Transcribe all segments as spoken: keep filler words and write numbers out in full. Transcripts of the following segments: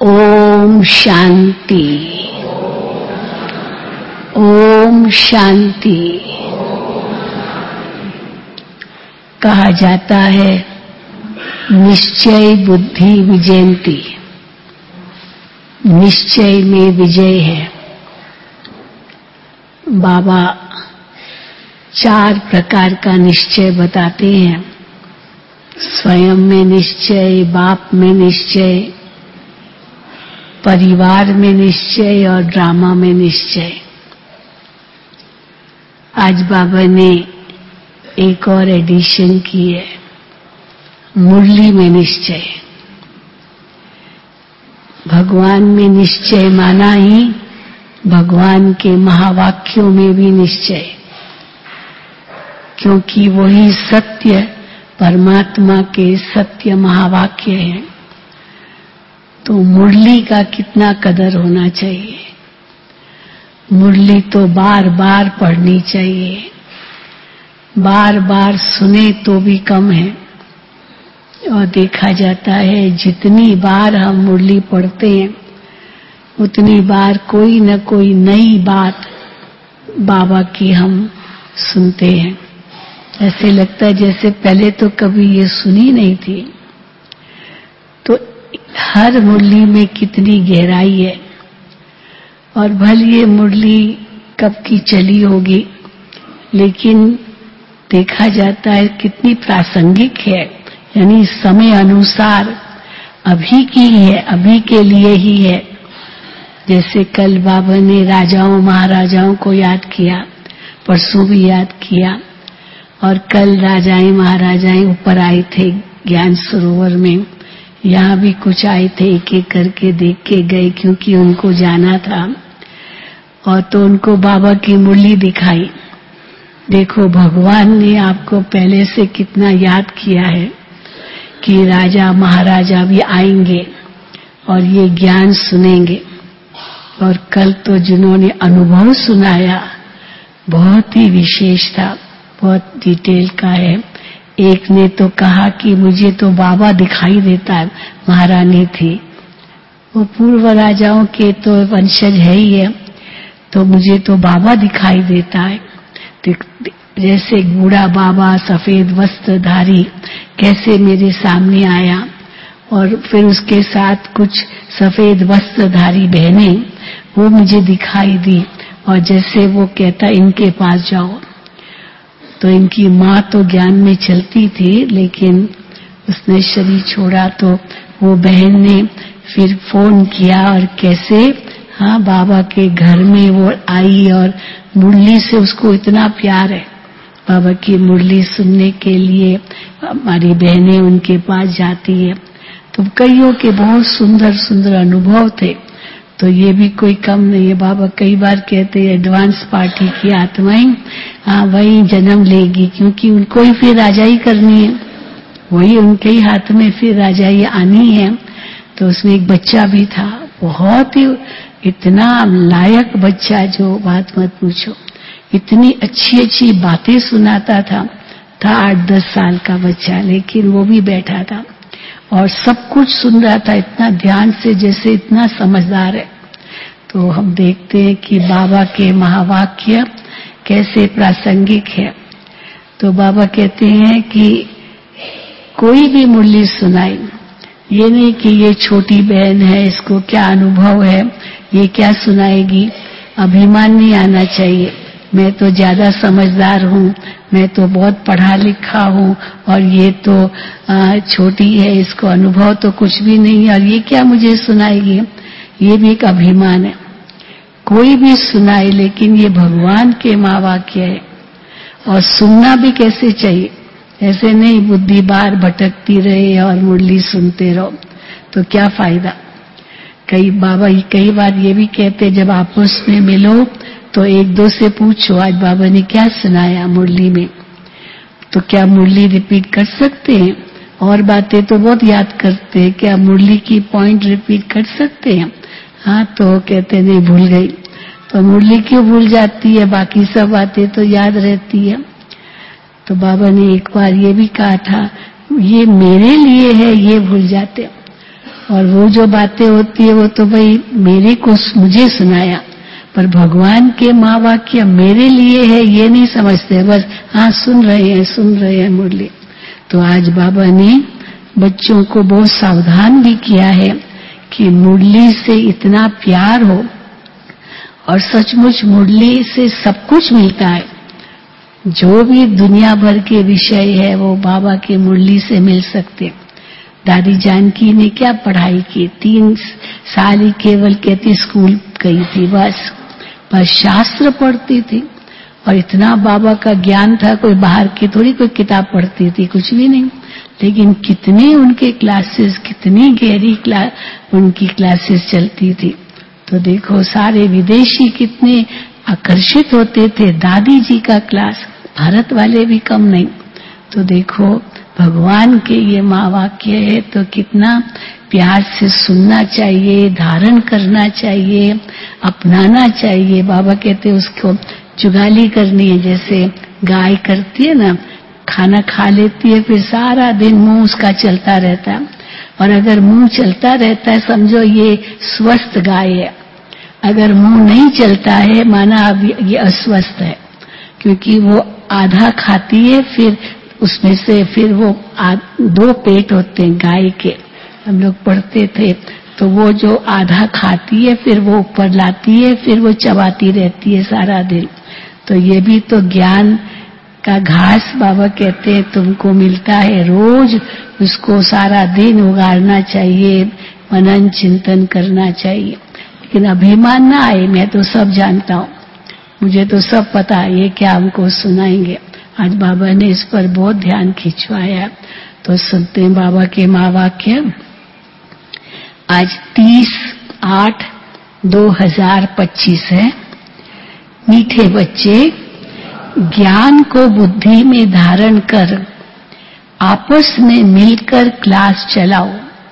ओम शांति। ओम शांति। कहा जाता है निश्चय बुद्धि विजयंती, निश्चय में विजय है। बाबा चार प्रकार का निश्चय बताते हैं। स्वयं में निश्चय, बाप में निश्चय, परिवार में निश्चय और ड्रामा में निश्चय। आज बाबा ने एक और एडिशन की है, मुरली में निश्चय। भगवान में निश्चय माना ही भगवान के महावाक्यों में भी निश्चय, क्योंकि वही सत्य परमात्मा के सत्य महावाक्य हैं। तो मुरली का कितना कदर होना चाहिए। मुरली तो बार बार पढ़नी चाहिए, बार बार सुने तो भी कम है। और देखा जाता है जितनी बार हम मुरली पढ़ते हैं उतनी बार कोई न कोई नई बात बाबा की हम सुनते हैं। ऐसे लगता है जैसे पहले तो कभी ये सुनी नहीं थी। तो हर मुरली में कितनी गहराई है। और भले ये मुरली कब की चली होगी, लेकिन देखा जाता है कितनी प्रासंगिक है, यानी समय अनुसार अभी की है, अभी के लिए ही है। जैसे कल बाबा ने राजाओं महाराजाओं को याद किया, परसों भी याद किया। और कल राजाएं महाराजाएं ऊपर आए थे ज्ञान सरोवर में, यहाँ भी कुछ आए थे, एक एक करके देख के गए क्योंकि उनको जाना था। और तो उनको बाबा की मुरली दिखाई। देखो भगवान ने आपको पहले से कितना याद किया है कि राजा महाराजा भी आएंगे और ये ज्ञान सुनेंगे। और कल तो जिन्होंने अनुभव सुनाया बहुत ही विशेष था, बहुत डिटेल का है। एक ने तो कहा कि मुझे तो बाबा दिखाई देता है। महारानी थी, वो पूर्व राजाओं के तो वंशज है ही है, तो मुझे तो बाबा दिखाई देता है। जैसे बूढ़ा बाबा सफेद वस्त्रधारी कैसे मेरे सामने आया, और फिर उसके साथ कुछ सफेद वस्त्रधारी बहनें वो मुझे दिखाई दी। और जैसे वो कहता इनके पास जाओ, तो इनकी माँ तो ज्ञान में चलती थी, लेकिन उसने शरीर छोड़ा। तो वो बहन ने फिर फोन किया और कैसे हाँ बाबा के घर में वो आई। और मुरली से उसको इतना प्यार है, बाबा की मुरली सुनने के लिए हमारी बहनें उनके पास जाती है। तो कईयों के बहुत सुंदर सुंदर अनुभव थे। तो ये भी कोई कम नहीं है। बाबा कई बार कहते हैं एडवांस पार्टी की आत्माएं हाँ वही जन्म लेगी, क्योंकि उनको ही फिर राजाई करनी है, वही उनके ही हाथ में फिर राजाई आनी है। तो उसमें एक बच्चा भी था, बहुत ही इतना लायक बच्चा, जो बात मत पूछो। इतनी अच्छी अच्छी बातें सुनाता था था आठ दस साल का बच्चा, लेकिन वो भी बैठा था और सब कुछ सुन रहा था इतना ध्यान से, जैसे इतना समझदार है। तो हम देखते हैं कि बाबा के महावाक्य कैसे प्रासंगिक है। तो बाबा कहते हैं कि कोई भी मुरली सुनाई, ये नहीं कि ये छोटी बहन है इसको क्या अनुभव है, ये क्या सुनाएगी। अभिमान नहीं आना चाहिए, मैं तो ज्यादा समझदार हूँ, मैं तो बहुत पढ़ा लिखा हूँ, और ये तो आ, छोटी है, इसको अनुभव तो कुछ भी नहीं है, और ये क्या मुझे सुनाएगी। ये भी एक अभिमान है। कोई भी सुनाए, लेकिन ये भगवान के महावाक्य है। और सुनना भी कैसे चाहिए, ऐसे नहीं बुद्धि बार भटकती रहे और मुरली सुनते रहो तो क्या फायदा। कई बाबा कई बार ये भी कहते जब आपस में मिलो तो एक दो से पूछो आज बाबा ने क्या सुनाया मुरली में। तो क्या मुरली रिपीट कर सकते हैं? और बातें तो बहुत याद करते हैं, क्या मुरली की पॉइंट रिपीट कर सकते हैं? हाँ, तो कहते नहीं भूल गई। तो मुरली क्यों भूल जाती है, बाकी सब बातें तो याद रहती है। तो बाबा ने एक बार ये भी कहा था ये मेरे लिए है, ये भूल जाते। और वो जो बातें होती है वो तो भाई मेरे को मुझे सुनाया, पर भगवान के माँ वाक्य मेरे लिए है ये नहीं समझते, बस हाँ सुन रहे हैं सुन रहे हैं मुरली। तो आज बाबा ने बच्चों को बहुत सावधान भी किया है कि मुरली से इतना प्यार हो, और सचमुच मुरली से सब कुछ मिलता है। जो भी दुनिया भर के विषय है वो बाबा के मुरली से मिल सकते। दादी जानकी ने क्या पढ़ाई की, तीन साल ही केवल कहती स्कूल गई थी बस, पर शास्त्र पढ़ती थी और इतना बाबा का ज्ञान था, कोई बाहर की थोड़ी कोई किताब पढ़ती थी, कुछ भी नहीं। लेकिन कितने उनके क्लासेस, कितनी गहरी क्लास उनकी क्लासेस चलती थी। तो देखो सारे विदेशी कितने आकर्षित होते थे दादी जी का क्लास, भारत वाले भी कम नहीं। तो देखो भगवान के ये माँ वाक्य है तो कितना प्यार से सुनना चाहिए, धारण करना चाहिए, अपनाना चाहिए। बाबा कहते हैं उसको जुगाली करनी है, जैसे गाय करती है ना, खाना खा लेती है फिर सारा दिन मुंह उसका चलता रहता है, और अगर मुंह चलता रहता है समझो ये स्वस्थ गाय है। अगर मुंह नहीं चलता है माना अब ये अस्वस्थ है, क्योंकि वो आधा खाती है फिर उसमें से फिर वो दो पेट होते हैं गाय के, हम लोग पढ़ते थे। तो वो जो आधा खाती है फिर वो ऊपर लाती है, फिर वो चबाती रहती है सारा दिन। तो ये भी तो ज्ञान का घास बाबा कहते हैं तुमको मिलता है, रोज उसको सारा दिन उगाड़ना चाहिए, मनन चिंतन करना चाहिए। लेकिन अभिमान ना आए, मैं तो सब जानता हूँ, मुझे तो सब पता है, ये क्या हमको सुनाएंगे। आज बाबा ने इस पर बहुत ध्यान खिंचवाया। तो सुनते हैं बाबा के माँ वाक्य। आज तीस आठ दो हजार पच्चीस है। मीठे बच्चे, ज्ञान को बुद्धि में धारण कर आपस में मिलकर क्लास चलाओ।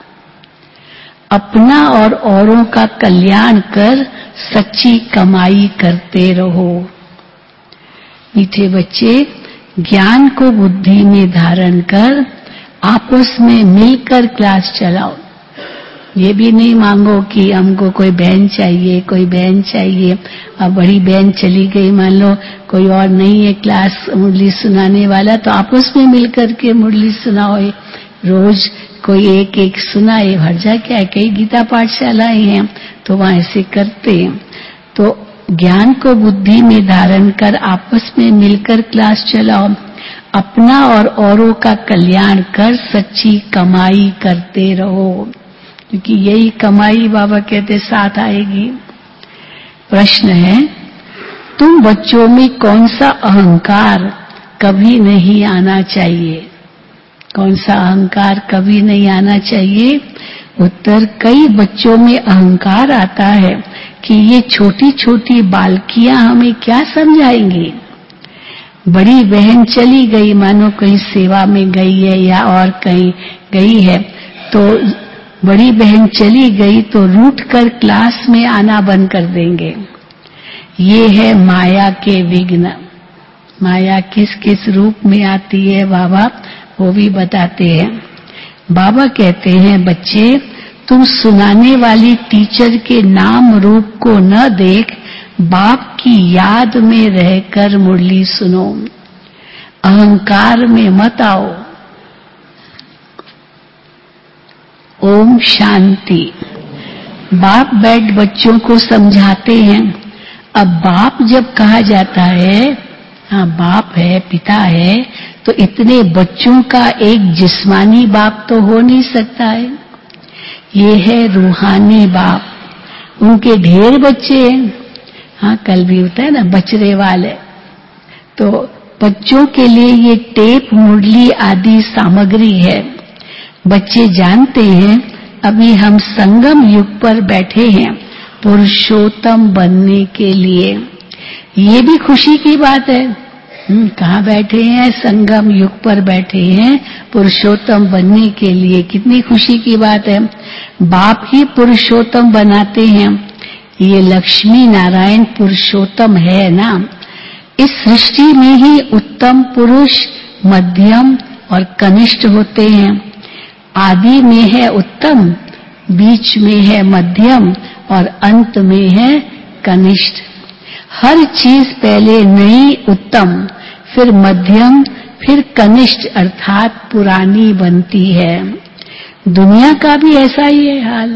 अपना और औरों का कल्याण कर सच्ची कमाई करते रहो। मीठे बच्चे, ज्ञान को बुद्धि में धारण कर आपस में मिलकर क्लास चलाओ। ये भी नहीं मांगो कि हमको कोई बहन चाहिए, कोई बहन चाहिए। अब बड़ी बहन चली गई, मान लो कोई और नहीं है क्लास मुरली सुनाने वाला, तो आपस में मिलकर के मुरली सुनाओ। रोज कोई एक एक सुनाए, हर्जा क्या है, कई गीता पाठशालाएं हैं तो वहां ऐसे करते हैं। तो ज्ञान को बुद्धि में धारण कर आपस में मिलकर क्लास चलाओ। अपना और औरों का कल्याण कर सच्ची कमाई करते रहो, क्योंकि यही कमाई बाबा कहते साथ आएगी। प्रश्न है, तुम बच्चों में कौन सा अहंकार कभी नहीं आना चाहिए? कौन सा अहंकार कभी नहीं आना चाहिए? उत्तर, कई बच्चों में अहंकार आता है कि ये छोटी छोटी बालकियां हमें क्या समझाएंगी। बड़ी बहन चली गई, मानो कहीं सेवा में गई है या और कहीं गई है, तो बड़ी बहन चली गई तो रूठ कर क्लास में आना बंद कर देंगे। ये है माया के विघ्न। माया किस किस रूप में आती है बाबा वो भी बताते हैं। बाबा कहते हैं, बच्चे तुम सुनाने वाली टीचर के नाम रूप को न देख बाप की याद में रहकर मुरली सुनो। अहंकार में मत आओ। ओम शांति। बाप बैठ बच्चों को समझाते हैं। अब बाप जब कहा जाता है, हाँ बाप है, पिता है, तो इतने बच्चों का एक जिस्मानी बाप तो हो नहीं सकता है। ये है रूहानी बाप। उनके ढेर बच्चे हैं। हाँ कल भी होता है ना बचरे वाले, तो बच्चों के लिए ये टेप मुरली आदि सामग्री है। बच्चे जानते हैं अभी हम संगम युग पर बैठे हैं पुरुषोत्तम बनने के लिए। ये भी खुशी की बात है। हम कहाँ बैठे हैं? संगम युग पर बैठे हैं पुरुषोत्तम बनने के लिए। कितनी खुशी की बात है। बाप ही पुरुषोत्तम बनाते हैं। ये लक्ष्मी नारायण पुरुषोत्तम है ना। इस सृष्टि में ही उत्तम पुरुष, मध्यम और कनिष्ठ होते हैं। आदि में है उत्तम, बीच में है मध्यम और अंत में है कनिष्ठ। हर चीज पहले नई उत्तम, फिर मध्यम, फिर कनिष्ठ अर्थात पुरानी बनती है। दुनिया का भी ऐसा ही है हाल।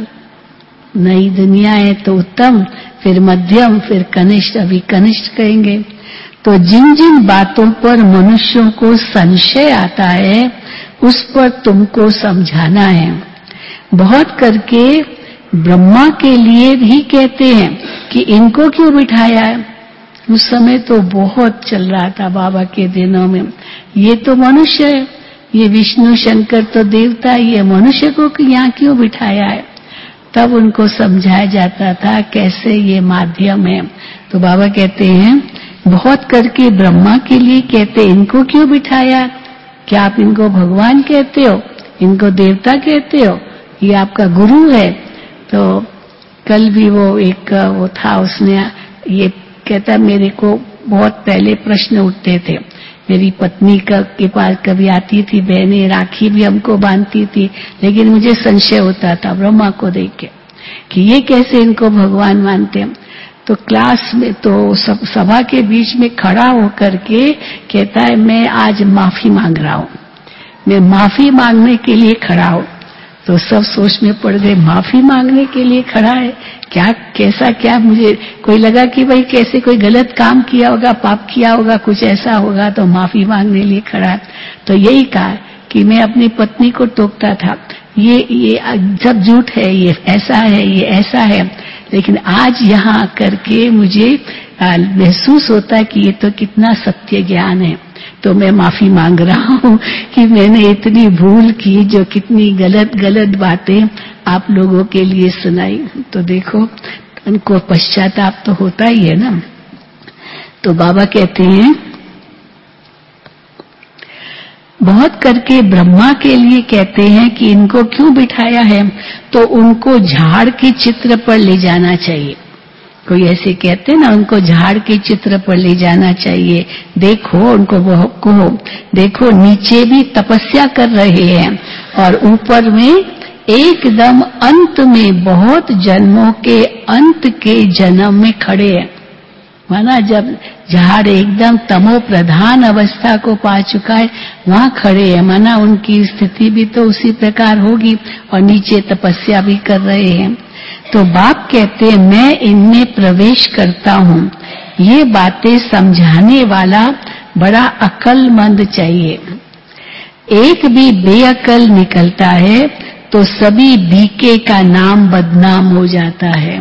नई दुनिया है तो उत्तम, फिर मध्यम, फिर कनिष्ठ, अभी कनिष्ठ कहेंगे। तो जिन जिन बातों पर मनुष्यों को संशय आता है उस पर तुमको समझाना है। बहुत करके ब्रह्मा के लिए भी कहते हैं कि इनको क्यों बिठाया है। उस समय तो बहुत चल रहा था बाबा के दिनों में, ये तो मनुष्य है, ये विष्णु शंकर तो देवता, ये मनुष्य को यहाँ क्यों बिठाया है। तब उनको समझाया जाता था कैसे ये माध्यम है। तो बाबा कहते हैं बहुत करके ब्रह्मा के लिए कहते इनको क्यों बिठाया, क्या आप इनको भगवान कहते हो, इनको देवता कहते हो, ये आपका गुरु है। तो कल भी वो एक वो था, उसने ये कहता मेरे को बहुत पहले प्रश्न उठते थे। मेरी पत्नी का के पास कभी आती थी बहनें, राखी भी हमको बांधती थी, लेकिन मुझे संशय होता था ब्रह्मा को देख के कि ये कैसे इनको भगवान मानते हैं। तो क्लास में तो सब सभा के बीच में खड़ा होकर के कहता है मैं आज माफी मांग रहा हूं, मैं माफी मांगने के लिए खड़ा हूं। तो सब सोच में पड़ गए, माफी मांगने के लिए खड़ा है, क्या कैसा क्या। मुझे कोई लगा कि भाई कैसे कोई गलत काम किया होगा, पाप किया होगा, कुछ ऐसा होगा तो माफी मांगने लिए खड़ा है। तो यही कहा कि मैं अपनी पत्नी को टोकता था, ये ये सब झूठ है, ये ऐसा है, ये ऐसा है, लेकिन आज यहाँ आकर के मुझे महसूस होता है कि ये तो कितना सत्य ज्ञान है। तो मैं माफी मांग रहा हूँ कि मैंने इतनी भूल की, जो कितनी गलत गलत बातें आप लोगों के लिए सुनाई। तो देखो उनको पश्चाताप तो होता ही है ना। तो बाबा कहते हैं बहुत करके ब्रह्मा के लिए कहते हैं कि इनको क्यों बिठाया है, तो उनको झाड़ के चित्र पर ले जाना चाहिए। कोई ऐसे कहते हैं ना, उनको झाड़ के चित्र पर ले जाना चाहिए। देखो उनको कहो, देखो नीचे भी तपस्या कर रहे हैं और ऊपर में एकदम अंत में बहुत जन्मों के अंत के जन्म में खड़े हैं। माना जब झाड़ एकदम तमो प्रधान अवस्था को पा चुका है वहां खड़े हैं, माना उनकी स्थिति भी तो उसी प्रकार होगी और नीचे तपस्या भी कर रहे हैं। तो बाप कहते हैं मैं इनमें प्रवेश करता हूँ। ये बातें समझाने वाला बड़ा अक्लमंद चाहिए। एक भी बेअक्ल निकलता है तो सभी बीके का नाम बदनाम हो जाता है।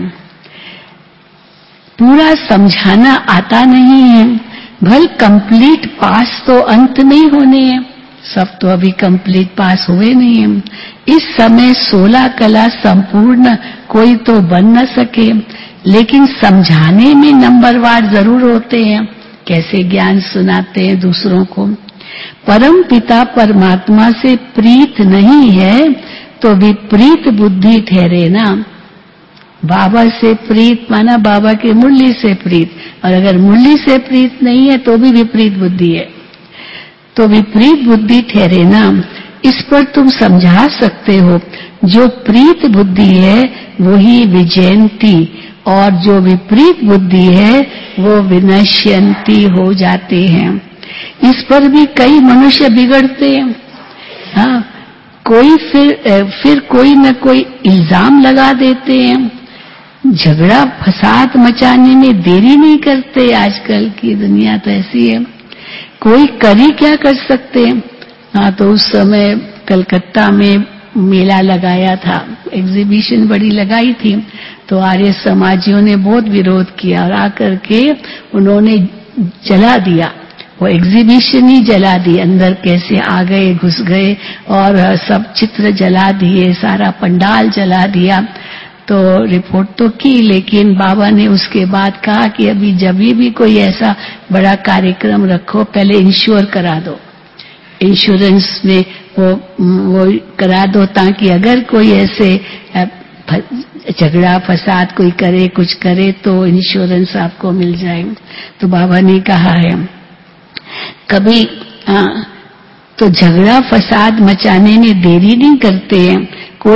पूरा समझाना आता नहीं है, भल कंप्लीट पास तो अंत नहीं होने हैं, सब तो अभी कंप्लीट पास हुए नहीं हैं। इस समय सोलह कला संपूर्ण कोई तो बन न सके, लेकिन समझाने में नंबरवार जरूर होते हैं। कैसे ज्ञान सुनाते हैं दूसरों को। परम पिता परमात्मा से प्रीत नहीं है तो विपरीत बुद्धि ठहरे ना। बाबा से प्रीत माना बाबा की मुरली से प्रीत, और अगर मुरली से प्रीत नहीं है तो भी विपरीत बुद्धि है, तो विपरीत बुद्धि ठहरे ना। इस पर तुम समझा सकते हो। जो प्रीत बुद्धि है वही विजयंती, और जो विपरीत बुद्धि है वो विनश्यंती हो जाते हैं। इस पर भी कई मनुष्य बिगड़ते हैं। हाँ, कोई फिर फिर कोई न कोई इल्जाम लगा देते हैं। झगड़ा फसाद मचाने में देरी नहीं करते। आजकल की दुनिया तो ऐसी है, कोई कर ही क्या कर सकते हैं। हाँ, तो उस समय कलकत्ता में मेला लगाया था, एग्जीबिशन बड़ी लगाई थी, तो आर्य समाजियों ने बहुत विरोध किया और आकर के उन्होंने जला दिया, वो एग्जीबिशन ही जला दी। अंदर कैसे आ गए, घुस गए और सब चित्र जला दिए, सारा पंडाल जला दिया। तो रिपोर्ट तो की, लेकिन बाबा ने उसके बाद कहा कि अभी जब भी कोई ऐसा बड़ा कार्यक्रम रखो पहले इंश्योर करा दो, इंश्योरेंस में वो वो करा दो, ताकि अगर कोई ऐसे झगड़ा फसाद कोई करे, कुछ करे तो इंश्योरेंस आपको मिल जाए। तो बाबा ने कहा है कभी हाँ, तो झगड़ा फसाद मचाने में देरी नहीं करते हैं। कोई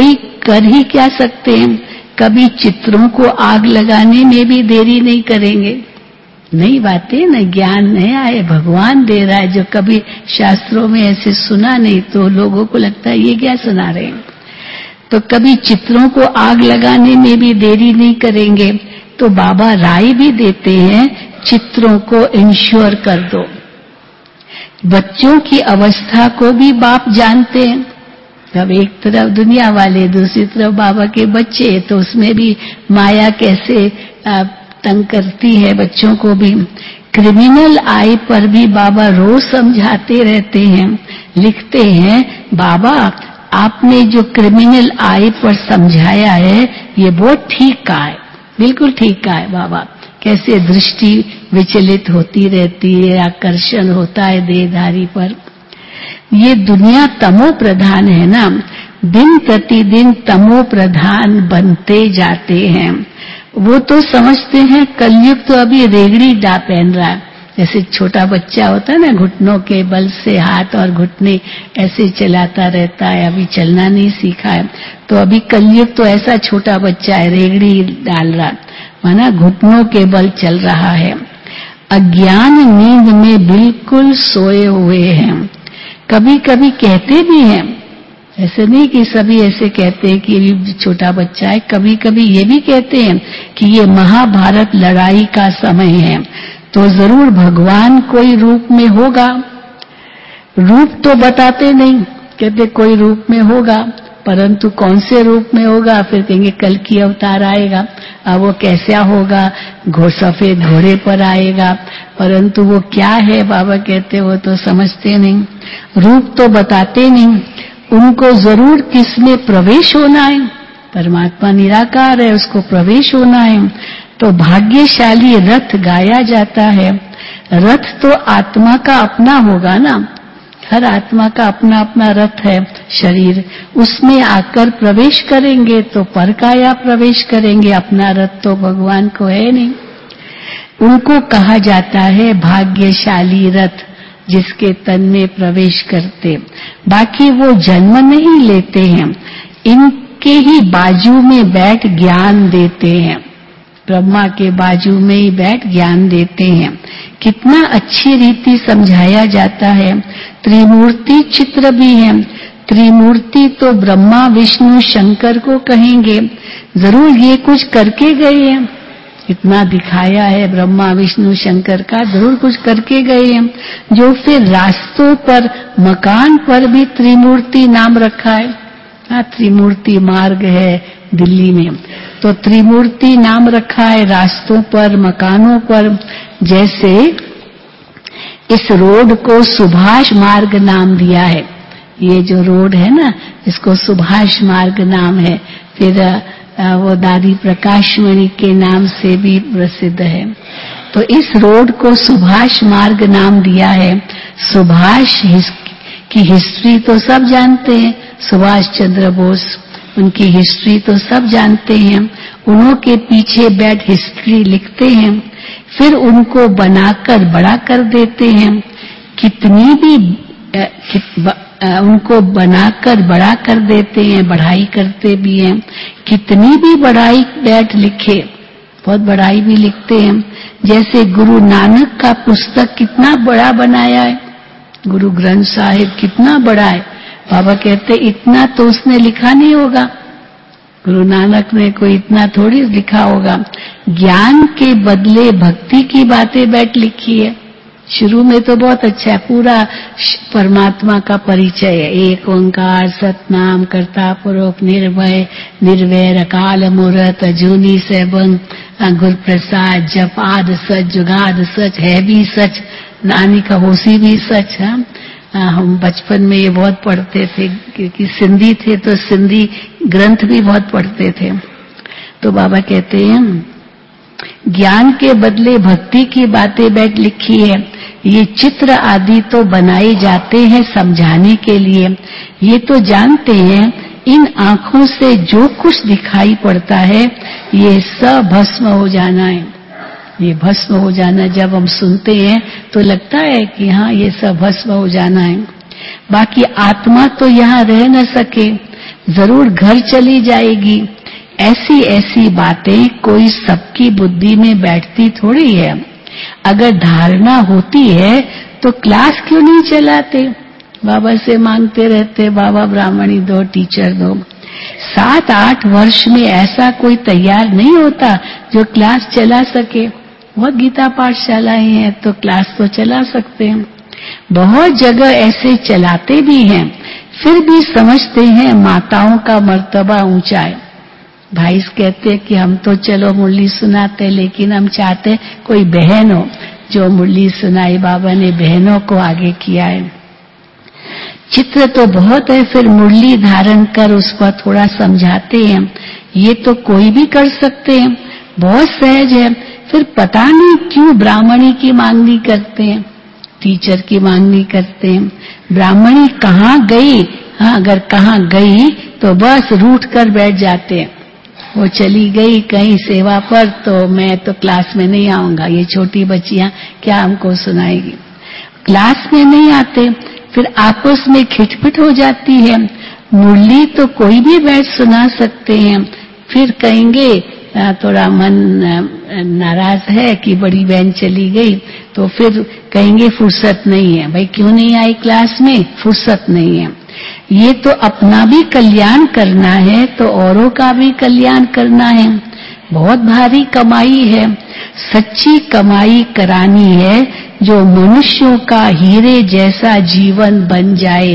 कर ही क्या सकते हैं? कभी चित्रों को आग लगाने में भी देरी नहीं करेंगे। नई बातें न ज्ञान नया है, भगवान दे रहा है, जो कभी शास्त्रों में ऐसे सुना नहीं, तो लोगों को लगता है ये क्या सुना रहे हैं। तो कभी चित्रों को आग लगाने में भी देरी नहीं करेंगे। तो बाबा राय भी देते हैं, चित्रों को इंश्योर कर दो। बच्चों की अवस्था को भी बाप जानते हैं। अब एक तरफ दुनिया वाले, दूसरी तरफ बाबा के बच्चे, तो उसमें भी माया कैसे तंग करती है बच्चों को भी। क्रिमिनल आई पर भी बाबा रोज समझाते रहते हैं, लिखते हैं, बाबा आपने जो क्रिमिनल आई पर समझाया है ये बहुत ठीक कहा है, बिल्कुल ठीक कहा है बाबा। कैसे दृष्टि विचलित होती रहती है, आकर्षण होता है देहधारी पर। ये दुनिया तमो प्रधान है ना, दिन प्रतिदिन तमो प्रधान बनते जाते हैं। वो तो समझते हैं कलयुग तो अभी रेगड़ी डा पहन रहा है। जैसे छोटा बच्चा होता है ना, घुटनों के बल से हाथ और घुटने ऐसे चलाता रहता है, अभी चलना नहीं सीखा है। तो अभी कलयुग तो ऐसा छोटा बच्चा है, रेगड़ी डाल रहा, माना घुटनों के बल चल रहा है। अज्ञान नींद में बिल्कुल सोए हुए हैं। कभी कभी कहते भी हैं, ऐसे नहीं कि सभी ऐसे कहते हैं कि ये छोटा बच्चा है, कभी कभी ये भी कहते हैं कि ये महाभारत लड़ाई का समय है, तो जरूर भगवान कोई रूप में होगा। रूप तो बताते नहीं, कहते कोई रूप में होगा, परंतु कौन से रूप में होगा, फिर कहेंगे कल की अवतार आएगा। अब वो कैसा होगा, घोड़ सफेद घोड़े पर आएगा, परंतु वो क्या है बाबा कहते वो तो समझते नहीं, रूप तो बताते नहीं। उनको जरूर किसमें प्रवेश होना है, परमात्मा निराकार है, उसको प्रवेश होना है। तो भाग्यशाली रथ गाया जाता है। रथ तो आत्मा का अपना होगा ना, हर आत्मा का अपना अपना रथ है शरीर, उसमें आकर प्रवेश करेंगे तो परकाया प्रवेश करेंगे, अपना रथ तो भगवान को है नहीं। उनको कहा जाता है भाग्यशाली रथ, जिसके तन में प्रवेश करते। बाकी वो जन्म नहीं लेते हैं, इनके ही बाजू में बैठ ज्ञान देते हैं, ब्रह्मा के बाजू में ही बैठ ज्ञान देते हैं। कितना अच्छी रीति समझाया जाता है। त्रिमूर्ति चित्र भी है। त्रिमूर्ति तो ब्रह्मा विष्णु शंकर को कहेंगे, जरूर ये कुछ करके गए हैं, इतना दिखाया है ब्रह्मा विष्णु शंकर का, जरूर कुछ करके गए हैं। जो फिर रास्तों पर, मकान पर भी त्रिमूर्ति नाम रखा है। हाँ, त्रिमूर्ति मार्ग है दिल्ली में, तो त्रिमूर्ति नाम रखा है रास्तों पर, मकानों पर। जैसे इस रोड को सुभाष मार्ग नाम दिया है, ये जो रोड है ना, इसको सुभाष मार्ग नाम है। फिर वो दादी प्रकाशमणि के नाम से भी प्रसिद्ध है। तो इस रोड को सुभाष मार्ग नाम दिया है। सुभाष की हिस्ट्री तो सब जानते हैं, सुभाष चंद्र बोस, उनकी हिस्ट्री तो सब जानते हैं। उन्हों के पीछे बैठ हिस्ट्री लिखते हैं, फिर उनको बनाकर बड़ा कर देते हैं। कितनी भी कित, उनको बनाकर बड़ा कर देते हैं, बढ़ाई करते भी हैं। कितनी भी बढ़ाई बैठ लिखे, बहुत बढ़ाई भी लिखते हैं। जैसे गुरु नानक का पुस्तक कितना बड़ा बनाया है, गुरु ग्रंथ साहिब कितना बड़ा है। बाबा कहते इतना तो उसने लिखा नहीं होगा, गुरु नानक ने कोई इतना थोड़ी लिखा होगा। ज्ञान के बदले भक्ति की बातें बैठ लिखी है। शुरू में तो बहुत अच्छा है, पूरा परमात्मा का परिचय है, एक ओंकार सतनाम कर्ता पुरुष निर्भय निर्वैर अकाल मूरत अजूनी सैभं गुर प्रसाद जप आद सच जुगाद सच है भी सच नानी का होशी भी सच है। हम बचपन में ये बहुत पढ़ते थे, क्योंकि सिंधी थे तो सिंधी ग्रंथ भी बहुत पढ़ते थे। तो बाबा कहते हैं ज्ञान के बदले भक्ति की बातें बैठ लिखी है। ये चित्र आदि तो बनाए जाते हैं समझाने के लिए। ये तो जानते हैं इन आंखों से जो कुछ दिखाई पड़ता है ये सब भस्म हो जाना है, ये भस्म हो जाना। जब हम सुनते हैं तो लगता है कि हाँ ये सब भस्म हो जाना है। बाकी आत्मा तो यहाँ रह न सके, जरूर घर चली जाएगी। ऐसी ऐसी बातें कोई सबकी बुद्धि में बैठती थोड़ी है। अगर धारणा होती है तो क्लास क्यों नहीं चलाते? बाबा से मांगते रहते, बाबा ब्राह्मणी दो, टीचर दो। सात आठ वर्ष में ऐसा कोई तैयार नहीं होता जो क्लास चला सके। बहुत गीता पाठशालाएं हैं तो क्लास तो चला सकते हैं। बहुत जगह ऐसे चलाते भी हैं, फिर भी समझते हैं माताओं का मर्तबा ऊंचा है। भाई कहते हैं कि हम तो चलो मुरली सुनाते, लेकिन हम चाहते कोई बहन हो जो मुरली सुनाई। बाबा ने बहनों को आगे किया है। चित्र तो बहुत है, फिर मुरली धारण कर उस पर थोड़ा समझाते हैं। ये तो कोई भी कर सकते हैं, बहुत सहज है। फिर पता नहीं क्यों ब्राह्मणी की मांगनी करते हैं, टीचर की मांगनी करते हैं। ब्राह्मणी कहाँ गई? हाँ, अगर कहाँ गई तो बस रूठ कर बैठ जाते हैं। वो चली गई कहीं सेवा पर तो मैं तो क्लास में नहीं आऊंगा, ये छोटी बच्चियां क्या हमको सुनाएगी। क्लास में नहीं आते, फिर आपस में खिटपिट हो जाती है। मुरली तो कोई भी बैठ सुना सकते हैं, फिर कहेंगे थोड़ा मन नाराज है कि बड़ी बहन चली गई, तो फिर कहेंगे फुर्सत नहीं है। भाई क्यों नहीं आई क्लास में? फुर्सत नहीं है। ये तो अपना भी कल्याण करना है तो औरों का भी कल्याण करना है। बहुत भारी कमाई है, सच्ची कमाई करानी है जो मनुष्यों का हीरे जैसा जीवन बन जाए।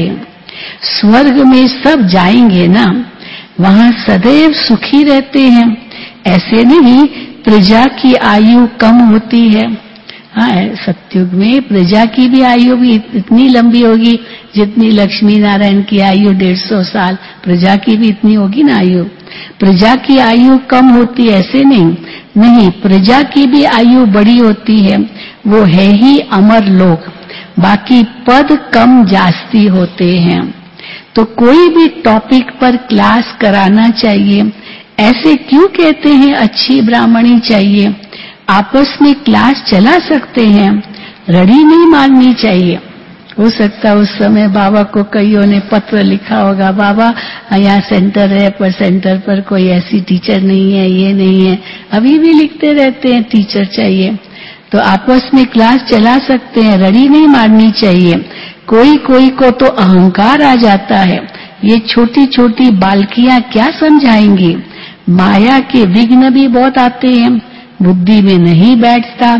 स्वर्ग में सब जाएंगे ना, वहां सदैव सुखी रहते हैं। ऐसे नहीं प्रजा की आयु कम होती है। हाँ, सतयुग में प्रजा की भी आयु भी इतनी लंबी होगी जितनी लक्ष्मी नारायण की आयु डेढ़ सौ साल, प्रजा की भी इतनी होगी ना आयु। प्रजा की आयु कम होती है ऐसे नहीं, नहीं प्रजा की भी आयु बड़ी होती है। वो है ही अमर लोग, बाकी पद कम जास्ती होते हैं। तो कोई भी टॉपिक पर क्लास कराना चाहिए। ऐसे क्यों कहते हैं अच्छी ब्राह्मणी चाहिए? आपस में क्लास चला सकते हैं, रड़ी नहीं मारनी चाहिए। हो सकता है उस समय बाबा को कईयों ने पत्र लिखा होगा, बाबा यहाँ सेंटर है पर सेंटर पर कोई ऐसी टीचर नहीं है, ये नहीं है। अभी भी लिखते रहते हैं टीचर चाहिए। तो आपस में क्लास चला सकते हैं, रड़ी नहीं मारनी चाहिए। कोई कोई को तो अहंकार आ जाता है, ये छोटी छोटी बालकियां क्या समझाएंगी। माया के विघ्न भी बहुत आते हैं, बुद्धि में नहीं बैठता।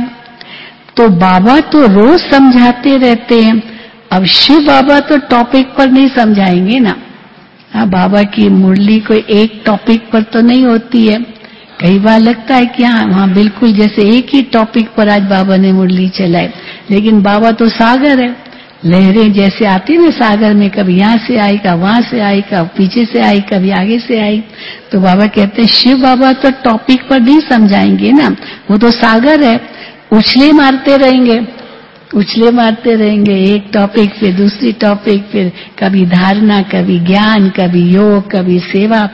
तो बाबा तो रोज समझाते रहते हैं। अब शिव बाबा तो टॉपिक पर नहीं समझाएंगे ना। हाँ, बाबा की मुरली कोई एक टॉपिक पर तो नहीं होती है। कई बार लगता है कि हाँ हाँ बिल्कुल जैसे एक ही टॉपिक पर आज बाबा ने मुरली चलाई, लेकिन बाबा तो सागर है। लहरें जैसे आती ना सागर में, कभी यहाँ से आई, कभी वहां से आई, कभी पीछे से आई, कभी आगे से आई। तो बाबा कहते हैं शिव बाबा तो टॉपिक पर नहीं समझाएंगे ना, वो तो सागर है, उछले मारते रहेंगे, उछले मारते रहेंगे एक टॉपिक फिर दूसरी टॉपिक, फिर कभी धारणा, कभी ज्ञान, कभी योग, कभी सेवा।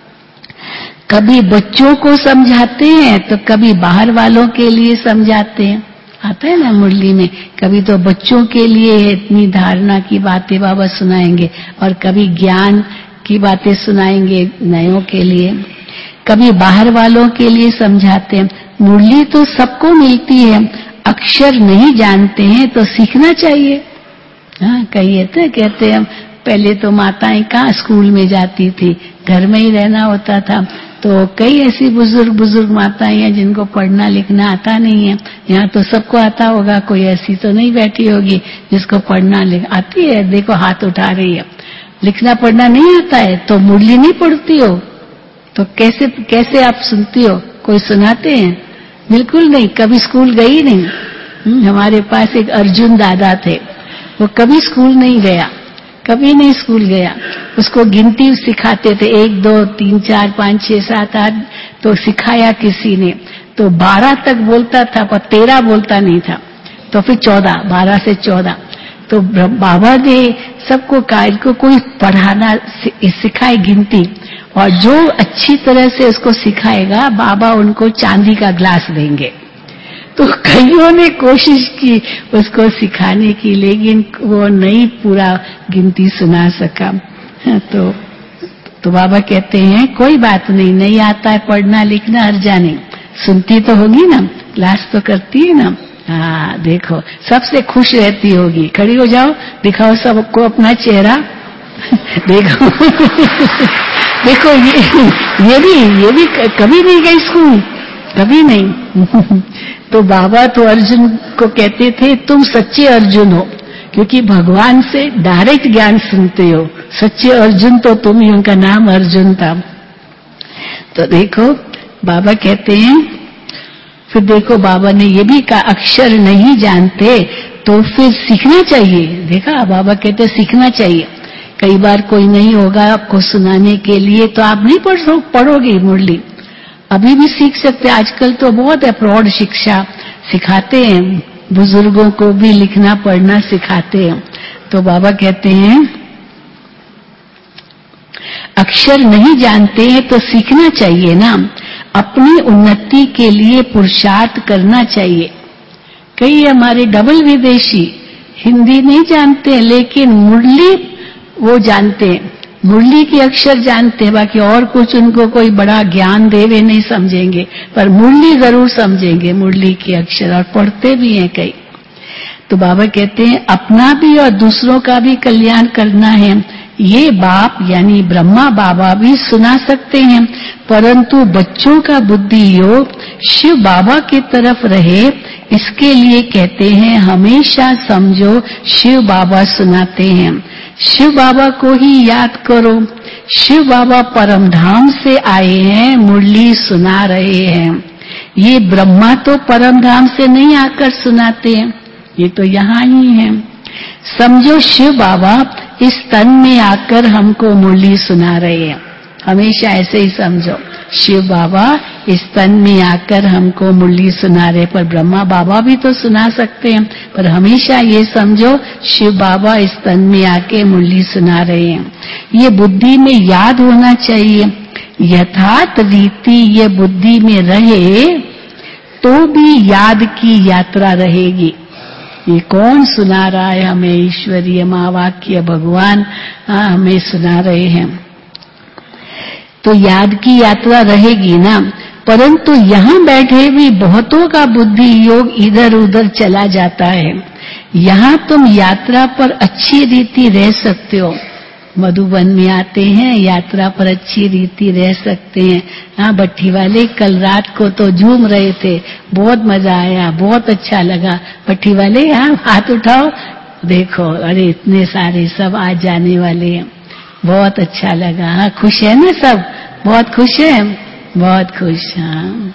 कभी बच्चों को समझाते हैं तो कभी बाहर वालों के लिए समझाते हैं। आता है ना मुरली में, कभी तो बच्चों के लिए इतनी धारणा की बातें बाबा सुनाएंगे और कभी ज्ञान की बातें सुनाएंगे नयों के लिए, कभी बाहर वालों के लिए समझाते हैं। मुरली तो सबको मिलती है, अक्षर नहीं जानते हैं तो सीखना चाहिए। हाँ, कहिए तो कहते हैं पहले तो माताएं कहाँ स्कूल में जाती थी, घर में ही रहना होता था। तो कई ऐसी बुजुर्ग बुजुर्ग माताएं हैं जिनको पढ़ना लिखना आता नहीं है। यहाँ तो सबको आता होगा, कोई ऐसी तो नहीं बैठी होगी जिसको पढ़ना लिख आती है। देखो हाथ उठा रही है। लिखना पढ़ना नहीं आता है तो मुरली नहीं पढ़ती हो तो कैसे कैसे आप सुनती हो? कोई सुनाते हैं? बिल्कुल नहीं, कभी स्कूल गई नहीं। हमारे पास एक अर्जुन दादा थे, वो कभी स्कूल नहीं गया, कभी नहीं स्कूल गया। उसको गिनती सिखाते थे, एक दो तीन चार पाँच छह सात आठ, तो सिखाया किसी ने तो बारह तक बोलता था पर तेरह बोलता नहीं था, तो फिर चौदह, बारह से चौदह। तो बाबा ने सबको कहा इनको कोई पढ़ाना सिखाए गिनती, और जो अच्छी तरह से उसको सिखाएगा बाबा उनको चांदी का ग्लास देंगे। तो कईयों ने कोशिश की उसको सिखाने की, लेकिन वो नहीं पूरा गिनती सुना सका। तो तो बाबा कहते हैं कोई बात नहीं, नहीं आता है पढ़ना लिखना हर जाने, सुनती तो होगी ना, क्लास तो करती है ना। हाँ देखो सबसे खुश रहती होगी। खड़ी हो जाओ, दिखाओ सबको अपना चेहरा। देखो देखो ये ये भी ये भी कभी नहीं गई स्कूल, कभी नहीं। तो बाबा तो अर्जुन को कहते थे तुम सच्चे अर्जुन हो, क्योंकि भगवान से डायरेक्ट ज्ञान सुनते हो। सच्चे अर्जुन तो तुम ही, उनका नाम अर्जुन था। तो देखो बाबा कहते हैं, फिर देखो बाबा ने ये भी कहा अक्षर नहीं जानते तो फिर सीखना चाहिए। देखा बाबा कहते सीखना चाहिए। कई बार कोई नहीं होगा आपको सुनाने के लिए तो आप नहीं पढ़ो पढ़ोगे मुरली, अभी भी सीख सकते। आजकल तो बहुत है प्रौढ़ शिक्षा सिखाते हैं, बुजुर्गों को भी लिखना पढ़ना सिखाते हैं। तो बाबा कहते हैं अक्षर नहीं जानते हैं तो सीखना चाहिए ना, अपनी उन्नति के लिए पुरुषार्थ करना चाहिए। कई हमारे डबल विदेशी हिंदी नहीं जानते लेकिन मुरली वो जानते हैं, मुरली के अक्षर जानते हैं, बाकी और कुछ उनको कोई बड़ा ज्ञान देवे नहीं समझेंगे, पर मुरली जरूर समझेंगे, मुरली के अक्षर, और पढ़ते भी हैं कई। तो बाबा कहते हैं अपना भी और दूसरों का भी कल्याण करना है। ये बाप यानी ब्रह्मा बाबा भी सुना सकते हैं, परंतु बच्चों का बुद्धि योग शिव बाबा की तरफ रहे, इसके लिए कहते हैं हमेशा समझो शिव बाबा सुनाते हैं। शिव बाबा को ही याद करो। शिव बाबा परम धाम से आए हैं, मुरली सुना रहे हैं। ये ब्रह्मा तो परम धाम से नहीं आकर सुनाते हैं, ये तो यहाँ ही है। समझो शिव बाबा इस तन में आकर हमको मुरली सुना रहे हैं। हमेशा ऐसे ही समझो, शिव बाबा इस तन में आकर हमको मुरली सुना रहे। पर ब्रह्मा बाबा भी तो सुना सकते हैं, पर हमेशा ये समझो शिव बाबा इस तन में आके मुरली सुना रहे हैं। ये बुद्धि में याद होना चाहिए। यथार्थ रीति ये बुद्धि में रहे तो भी याद की यात्रा रहेगी। ये कौन सुना रहा है हमें? ईश्वरीय महावाक्य भगवान हमें सुना रहे हैं। तो याद की यात्रा रहेगी ना, परंतु यहाँ बैठे भी बहुतों का बुद्धि योग इधर उधर चला जाता है। यहाँ तुम यात्रा पर अच्छी रीति रह सकते हो। मधुबन में आते हैं, यात्रा पर अच्छी रीति रह सकते हैं। हाँ भट्टी वाले कल रात को तो झूम रहे थे, बहुत मजा आया, बहुत अच्छा लगा। भट्टी वाले हाँ हाथ उठाओ, देखो अरे इतने सारे सब आज जाने वाले हैं, बहुत अच्छा लगा। हाँ खुश है ना सब, बहुत खुश है, बहुत खुश। हाँ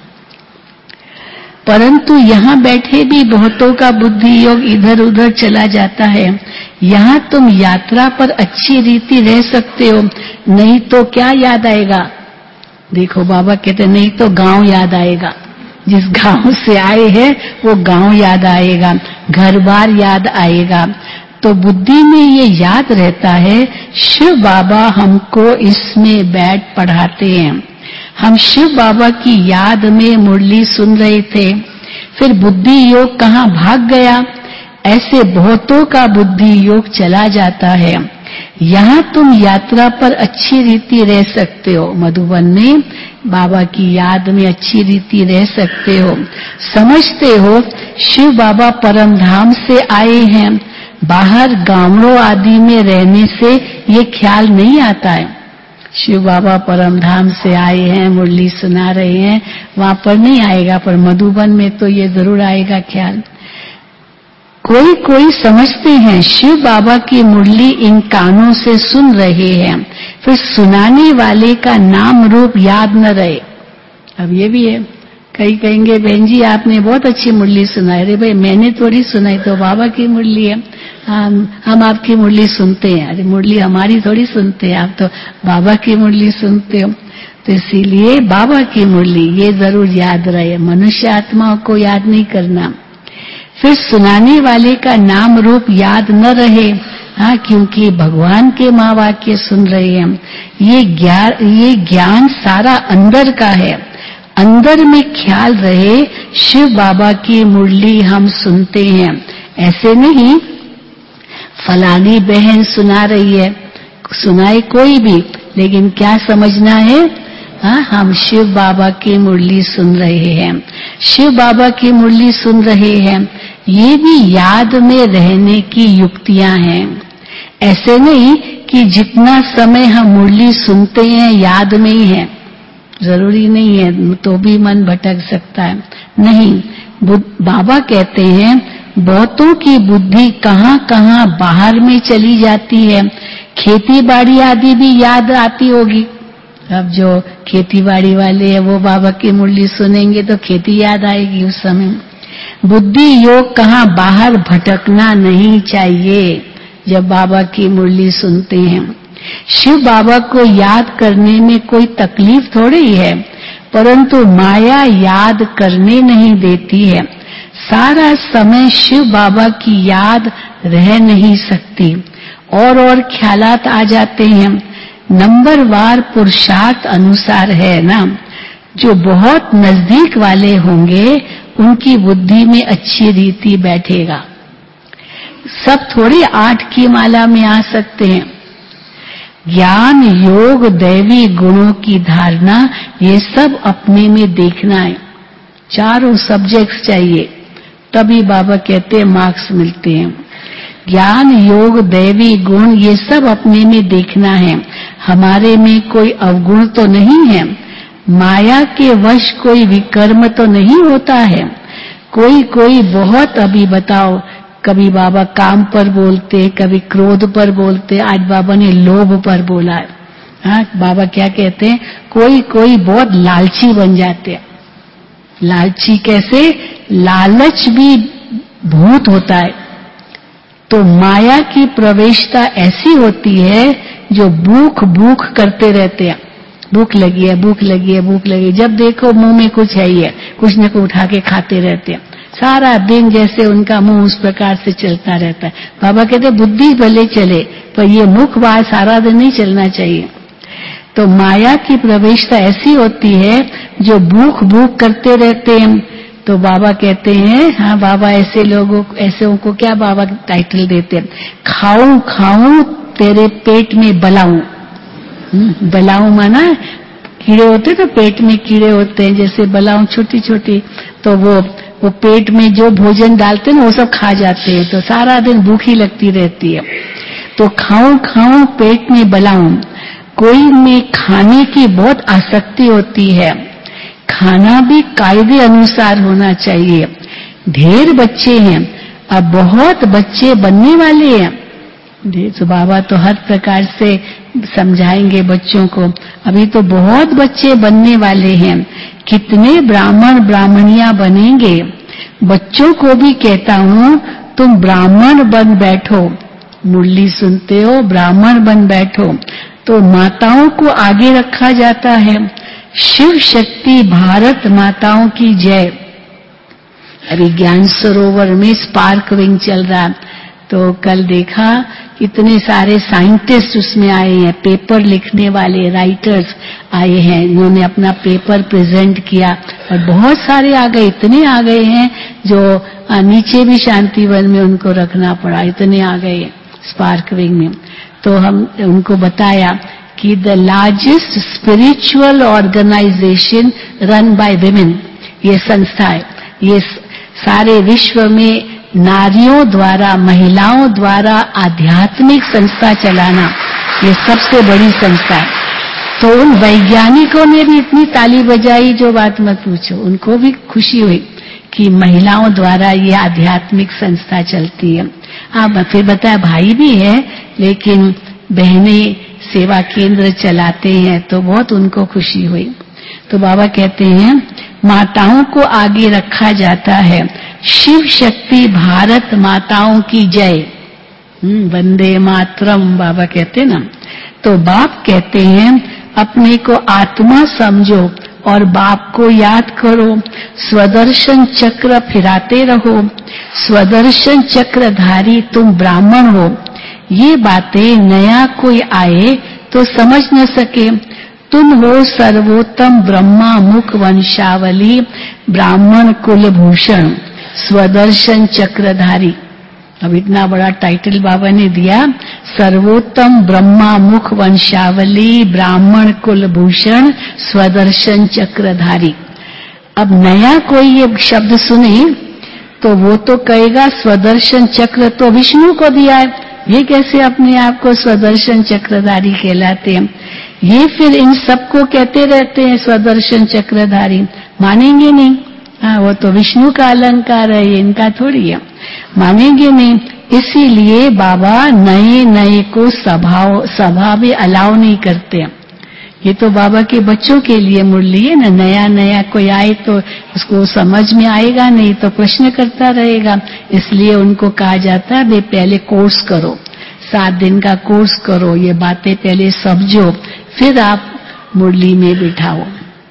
परंतु यहाँ बैठे भी बहुतों का बुद्धि योग इधर उधर चला जाता है। यहाँ तुम यात्रा पर अच्छी रीति रह सकते हो, नहीं तो क्या याद आएगा? देखो बाबा कहते नहीं तो गांव याद आएगा। जिस गांव से आए हैं वो गांव याद आएगा, घर बार याद आएगा। तो बुद्धि में ये याद रहता है शिव बाबा हमको इसमें बैठ पढ़ाते हैं। हम शिव बाबा की याद में मुरली सुन रहे थे, फिर बुद्धि योग कहाँ भाग गया? ऐसे बहुतों का बुद्धि योग चला जाता है। यहाँ तुम यात्रा पर अच्छी रीति रह सकते हो। मधुबन में बाबा की याद में अच्छी रीति रह सकते हो। समझते हो शिव बाबा परम धाम से आए हैं। बाहर गांवों आदि में रहने से ये ख्याल नहीं आता है शिव बाबा परम धाम से आए हैं, मुरली सुना रहे हैं, वहां पर नहीं आएगा, पर मधुबन में तो ये जरूर आएगा ख्याल। कोई कोई समझते हैं शिव बाबा की मुरली इन कानों से सुन रहे हैं, फिर सुनाने वाले का नाम रूप याद न रहे। अब ये भी है, कई कहेंगे बहन जी आपने बहुत अच्छी मुरली सुनाई। अरे भाई मैंने थोड़ी सुनाई, तो बाबा की मुरली है, हम हम आपकी मुरली सुनते हैं। अरे मुरली हमारी थोड़ी सुनते हैं, आप तो बाबा की मुरली सुनते हो। तो इसीलिए बाबा की मुरली ये जरूर याद रहे, मनुष्य आत्माओं को याद नहीं करना। फिर सुनाने वाले का नाम रूप याद न रहे, हाँ क्योंकि भगवान के महावाक्य सुन रहे हैं। ये ज्ञान ये ज्ञान सारा अंदर का है, अंदर में ख्याल रहे शिव बाबा की मुरली हम सुनते हैं। ऐसे नहीं फलानी बहन सुना रही है, सुनाए कोई भी, लेकिन क्या समझना है? हाँ, हम शिव बाबा की मुरली सुन रहे हैं, शिव बाबा की मुरली सुन रहे हैं। ये भी याद में रहने की युक्तियां हैं। ऐसे नहीं कि जितना समय हम मुरली सुनते हैं याद में ही है, जरूरी नहीं है, तो भी मन भटक सकता है। नहीं, बाबा कहते हैं बहुतों की बुद्धि कहाँ कहाँ बाहर में चली जाती है। खेती बाड़ी आदि भी याद आती होगी। अब जो खेती बाड़ी वाले हैं वो बाबा की मुरली सुनेंगे तो खेती याद आएगी उस समय। बुद्धि योग कहाँ बाहर भटकना नहीं चाहिए जब बाबा की मुरली सुनते हैं। शिव बाबा को याद करने में कोई तकलीफ थोड़ी है, परंतु माया याद करने नहीं देती है। सारा समय शिव बाबा की याद रह नहीं सकती, और और ख्यालात आ जाते हैं। नंबरवार पुरुषार्थ अनुसार है ना। जो बहुत नजदीक वाले होंगे उनकी बुद्धि में अच्छी रीति बैठेगा। सब थोड़ी आठ की माला में आ सकते हैं। ज्ञान योग दैवी गुणों की धारणा ये सब अपने में देखना है। चारों सब्जेक्ट्स चाहिए, तभी बाबा कहते हैं मार्क्स मिलते हैं। ज्ञान योग दैवी गुण ये सब अपने में देखना है। हमारे में कोई अवगुण तो नहीं है, माया के वश कोई विकर्म तो नहीं होता है। कोई कोई बहुत, अभी बताओ, कभी बाबा काम पर बोलते, कभी क्रोध पर बोलते, आज बाबा ने लोभ पर बोला है। हाँ, बाबा क्या कहते हैं, कोई कोई बहुत लालची बन जाते हैं। लालची कैसे? लालच भी भूत होता है। तो माया की प्रवेशता ऐसी होती है जो भूख भूख करते रहते हैं। भूख लगी है, भूख लगी है, भूख लगी, जब देखो मुंह में कुछ है ही है, कुछ न कुछ उठा के खाते रहते हैं। सारा दिन जैसे उनका मुंह उस प्रकार से चलता रहता है। बाबा कहते बुद्धि भले चले पर ये मुख बात सारा दिन नहीं चलना चाहिए। तो माया की प्रवेशता ऐसी होती है जो भूख भूख करते रहते हैं। तो बाबा कहते हैं, हाँ बाबा ऐसे लोगों ऐसे को क्या बाबा टाइटल देते हैं, खाऊं खाऊं तेरे पेट में बलाऊं। बलाऊं माना कीड़े होते तो पेट में कीड़े होते हैं, जैसे बलाऊं छोटी छोटी, तो वो वो पेट में जो भोजन डालते हैं ना वो सब खा जाते हैं, तो सारा दिन भूखी लगती रहती है। तो खाऊं खाऊं पेट में बलाऊं। कोई में खाने की बहुत आसक्ति होती है, खाना भी कायदे अनुसार होना चाहिए। ढेर बच्चे हैं, अब बहुत बच्चे बनने वाले हैं। तो बाबा तो हर प्रकार से समझाएंगे बच्चों को। अभी तो बहुत बच्चे बनने वाले हैं, कितने ब्राह्मण ब्राह्मणियां बनेंगे। बच्चों को भी कहता हूं तुम ब्राह्मण बन बैठो, मुरली सुनते हो ब्राह्मण बन बैठो। तो माताओं को आगे रखा जाता है। शिव शक्ति भारत माताओं की जय। अभी ज्ञान सरोवर में स्पार्क विंग चल रहा, तो कल देखा कितने सारे साइंटिस्ट उसमें आए हैं, पेपर लिखने वाले राइटर्स आए हैं, इन्होंने अपना पेपर प्रेजेंट किया और बहुत सारे आ गए, इतने आ गए हैं जो नीचे भी शांतिवन में उनको रखना पड़ा, इतने आ गए स्पार्क विंग में। तो हम उनको बताया कि the largest spiritual organisation run by women, ये संस्था है, ये सारे विश्व में नारियों द्वारा महिलाओं द्वारा आध्यात्मिक संस्था चलाना ये सबसे बड़ी संस्था है। तो उन वैज्ञानिकों ने भी इतनी ताली बजाई जो बात मत पूछो, उनको भी खुशी हुई कि महिलाओं द्वारा ये आध्यात्मिक संस्था चलती है। हाँ, फिर बताया भाई भी है लेकिन बहनें सेवा केंद्र चलाते हैं, तो बहुत उनको खुशी हुई। तो बाबा कहते हैं माताओं को आगे रखा जाता है। शिव शक्ति भारत माताओं की जय। वंदे मातरम बाबा कहते ना। तो बाप कहते हैं अपने को आत्मा समझो और बाप को याद करो। स्वदर्शन चक्र फिराते रहो। स्वदर्शन चक्रधारी तुम ब्राह्मण हो। ये बातें नया कोई आए तो समझ न सके। तुम हो सर्वोत्तम ब्रह्मा मुख वंशावली ब्राह्मण कुलभूषण स्वदर्शन चक्रधारी। अब इतना बड़ा टाइटल बाबा ने दिया, सर्वोत्तम ब्रह्मा मुख वंशावली ब्राह्मण कुलभूषण स्वदर्शन चक्रधारी। अब नया कोई ये शब्द सुने तो वो तो कहेगा स्वदर्शन चक्र तो विष्णु को दिया है, ये कैसे अपने आप को स्वदर्शन चक्रधारी कहलाते हैं? ये फिर इन सबको कहते रहते हैं स्वदर्शन चक्रधारी, मानेंगे नहीं। हाँ, वो तो विष्णु का अलंकार है, इनका थोड़ी है, मानेंगे नहीं। इसीलिए बाबा नए नए को स्वभाव सभा में अलाउ नहीं करते। ये तो बाबा के बच्चों के लिए मुरली है ना, नया नया कोई आए तो उसको समझ में आएगा नहीं तो प्रश्न करता रहेगा, इसलिए उनको कहा जाता है वे पहले कोर्स करो, सात दिन का कोर्स करो, ये बातें पहले समझो, फिर आप मुरली में बिठाओ।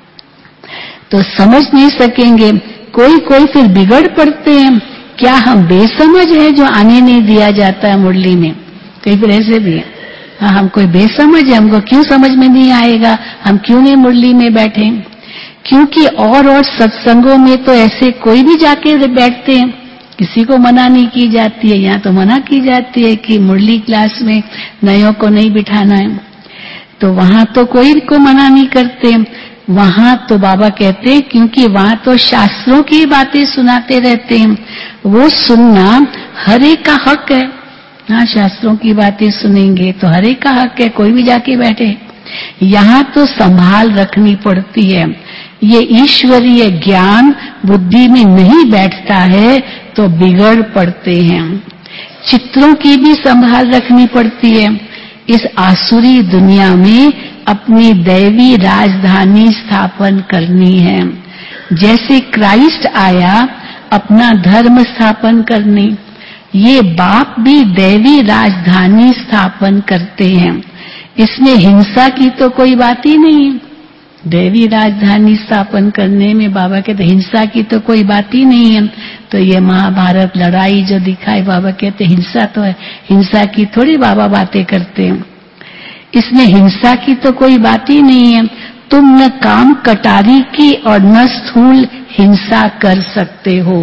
तो समझ नहीं सकेंगे। कोई कोई फिर बिगड़ पड़ते हैं, क्या हम बेसमझ है जो आने नहीं दिया जाता है मुरली में? कई फिर ऐसे भी है, हाँ हम कोई बेसमझ है, हमको क्यों समझ में नहीं आएगा, हम क्यों नहीं मुरली में बैठे? क्योंकि और और सत्संगों में तो ऐसे कोई भी जाके बैठते हैं, किसी को मना नहीं की जाती है। यहाँ तो मना की जाती है कि मुरली क्लास में नयों को नहीं बिठाना है, तो वहां तो कोई को मना नहीं करते। वहां तो बाबा कहते हैं क्योंकि वहां तो शास्त्रों की बातें सुनाते रहते हैं, वो सुनना हर एक का हक है। हाँ, शास्त्रों की बातें सुनेंगे तो हर एक का हक है, कोई भी जाके बैठे। यहाँ तो संभाल रखनी पड़ती है, ये ईश्वरीय ज्ञान बुद्धि में नहीं बैठता है तो बिगड़ पड़ते हैं। चित्रों की भी संभाल रखनी पड़ती है। इस आसुरी दुनिया में अपनी दैवी राजधानी स्थापन करनी है। जैसे क्राइस्ट आया अपना धर्म स्थापन करने, ये बाप भी दैवी राजधानी स्थापन करते हैं। इसमें हिंसा की तो कोई बात ही नहीं है। दैवी राजधानी स्थापन करने में बाबा कहते हिंसा की तो कोई बात ही नहीं है। तो ये महाभारत लड़ाई जो दिखाई, बाबा कहते हिंसा तो है, हिंसा की थोड़ी बाबा बातें करते हैं। इसमें हिंसा की तो कोई बात ही नहीं है। तुम न काम कटारी की और न स्थूल हिंसा कर सकते हो।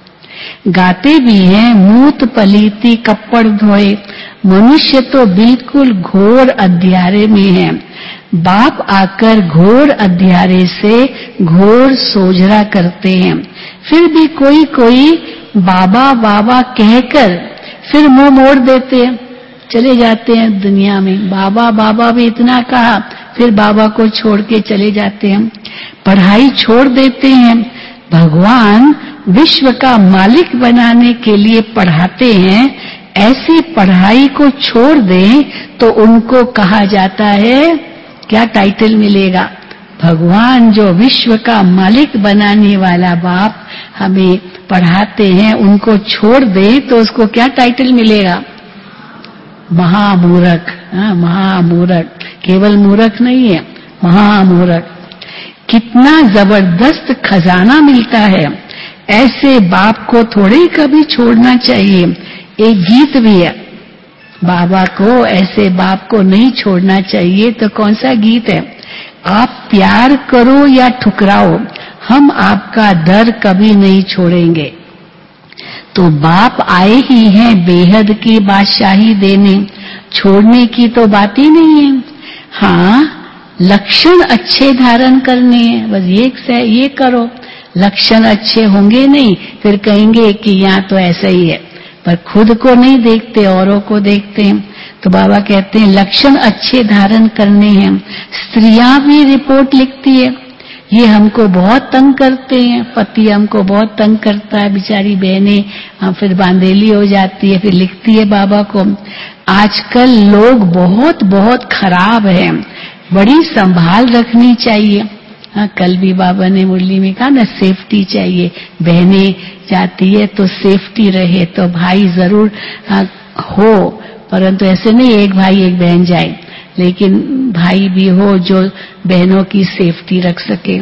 गाते भी हैं मूत पलीती कप्पड़ धोए, मनुष्य तो बिल्कुल घोर अंधियारे में है। बाप आकर घोर अंधियारे से घोर सोझरा करते हैं। फिर भी कोई कोई बाबा बाबा कहकर फिर मुंह मोड़ देते हैं, चले जाते हैं दुनिया में। बाबा बाबा भी इतना कहा, फिर बाबा को छोड़ के चले जाते हैं, पढ़ाई छोड़ देते हैं। भगवान विश्व का मालिक बनाने के लिए पढ़ाते हैं, ऐसी पढ़ाई को छोड़ दें तो उनको कहा जाता है, क्या टाइटल मिलेगा? भगवान जो विश्व का मालिक बनाने वाला बाप हमें पढ़ाते हैं, उनको छोड़ दें तो उसको क्या टाइटल मिलेगा? महामूर्ख। हाँ, महामूर्ख, केवल मूर्ख नहीं है, महामूर्ख। कितना जबरदस्त खजाना मिलता है, ऐसे बाप को थोड़े कभी छोड़ना चाहिए। एक गीत भी है, बाबा को ऐसे बाप को नहीं छोड़ना चाहिए। तो कौन सा गीत है? आप प्यार करो या ठुकराओ, हम आपका दर कभी नहीं छोड़ेंगे। तो बाप आए ही हैं बेहद की बादशाही देने, छोड़ने की तो बात ही नहीं है। हाँ, लक्षण अच्छे धारण करने हैं, बस ये से ये करो। लक्षण अच्छे होंगे नहीं, फिर कहेंगे कि यहाँ तो ऐसा ही है, पर खुद को नहीं देखते, औरों को देखते हैं। तो बाबा कहते हैं लक्षण अच्छे धारण करने हैं। स्त्रियां भी रिपोर्ट लिखती है, ये हमको बहुत तंग करते हैं, पति हमको बहुत तंग करता है, बेचारी बहनें हम फिर बांधेली हो जाती है, फिर लिखती है बाबा को। आजकल लोग बहुत बहुत खराब हैं, बड़ी संभाल रखनी चाहिए। हाँ, कल भी बाबा ने मुरली में कहा ना, सेफ्टी चाहिए, बहनें जाती है तो सेफ्टी रहे। तो भाई जरूर हाँ, हो, परंतु ऐसे नहीं एक भाई एक बहन जाए, लेकिन भाई भी हो जो बहनों की सेफ्टी रख सके।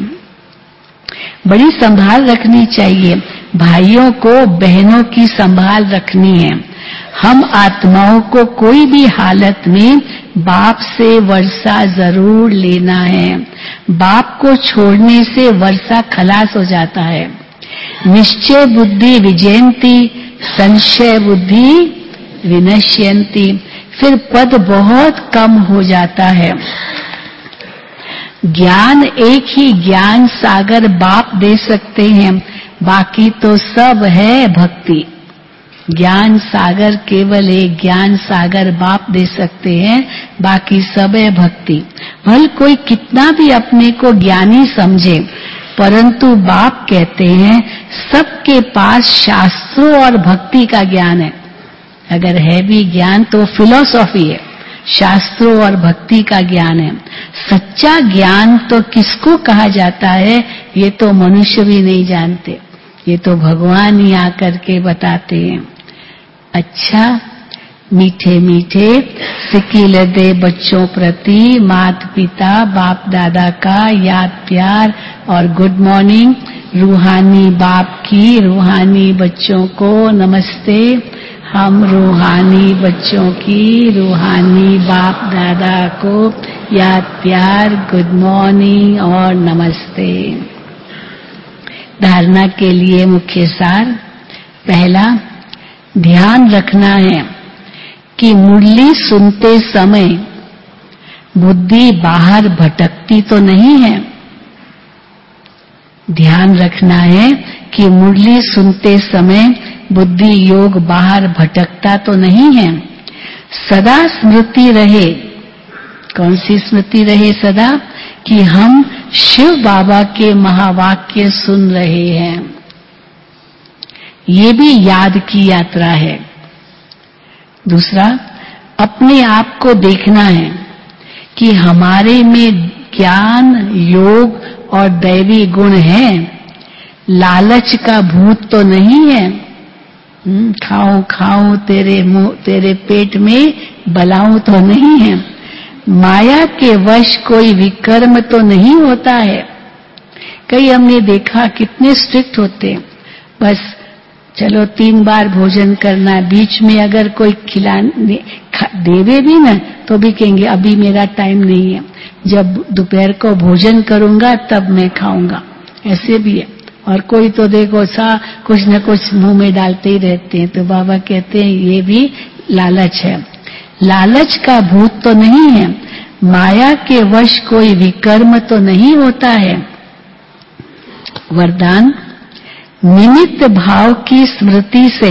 बड़ी संभाल रखनी चाहिए, भाइयों को बहनों की संभाल रखनी है। हम आत्माओं को कोई भी हालत में बाप से वर्षा जरूर लेना है। बाप को छोड़ने से वर्षा खलास हो जाता है। निश्चय बुद्धि विजयंती, संशय बुद्धि विनश्यंती। फिर पद बहुत कम हो जाता है। ज्ञान एक ही ज्ञान सागर बाप दे सकते हैं, बाकी तो सब है भक्ति। ज्ञान सागर केवल एक ज्ञान सागर बाप दे सकते हैं, बाकी सब है भक्ति। भल कोई कितना भी अपने को ज्ञानी समझे, परंतु बाप कहते हैं सबके पास शास्त्रों और भक्ति का ज्ञान है। अगर है भी ज्ञान तो फिलॉसफी है, शास्त्रों और भक्ति का ज्ञान है। सच्चा ज्ञान तो किसको कहा जाता है ये तो मनुष्य भी नहीं जानते, ये तो भगवान ही आकर के बताते हैं। अच्छा, मीठे मीठे सिकिल दे बच्चों प्रति माता पिता बाप दादा का याद प्यार और गुड मॉर्निंग। रूहानी बाप की रूहानी बच्चों को नमस्ते। हम रूहानी बच्चों की रूहानी बाप दादा को याद प्यार गुड मॉर्निंग और नमस्ते। धारणा के लिए मुख्य सार। पहला, ध्यान रखना है कि मुरली सुनते समय बुद्धि बाहर भटकती तो नहीं है। ध्यान रखना है कि मुरली सुनते समय बुद्धि योग बाहर भटकता तो नहीं है। सदा स्मृति रहे। कौन सी स्मृति रहे सदा? कि हम शिव बाबा के महावाक्य सुन रहे हैं। ये भी याद की यात्रा है। दूसरा, अपने आप को देखना है कि हमारे में ज्ञान योग और दैवी गुण है, लालच का भूत तो नहीं है। खाऊं खाऊं तेरे मुंह तेरे पेट में बलाऊं तो नहीं है। माया के वश कोई विकर्म तो नहीं होता है। कई हमने देखा कितने स्ट्रिक्ट होते हैं, बस चलो तीन बार भोजन करना है, बीच में अगर कोई खिलाने देवे भी ना तो भी कहेंगे अभी मेरा टाइम नहीं है, जब दोपहर को भोजन करूंगा तब मैं खाऊंगा। ऐसे भी है। और कोई तो देखो सा कुछ न कुछ मुंह में डालते ही रहते हैं। तो बाबा कहते हैं ये भी लालच है। लालच का भूत तो नहीं है, माया के वश कोई विकर्म तो नहीं होता है। वरदान, निमित्त भाव की स्मृति से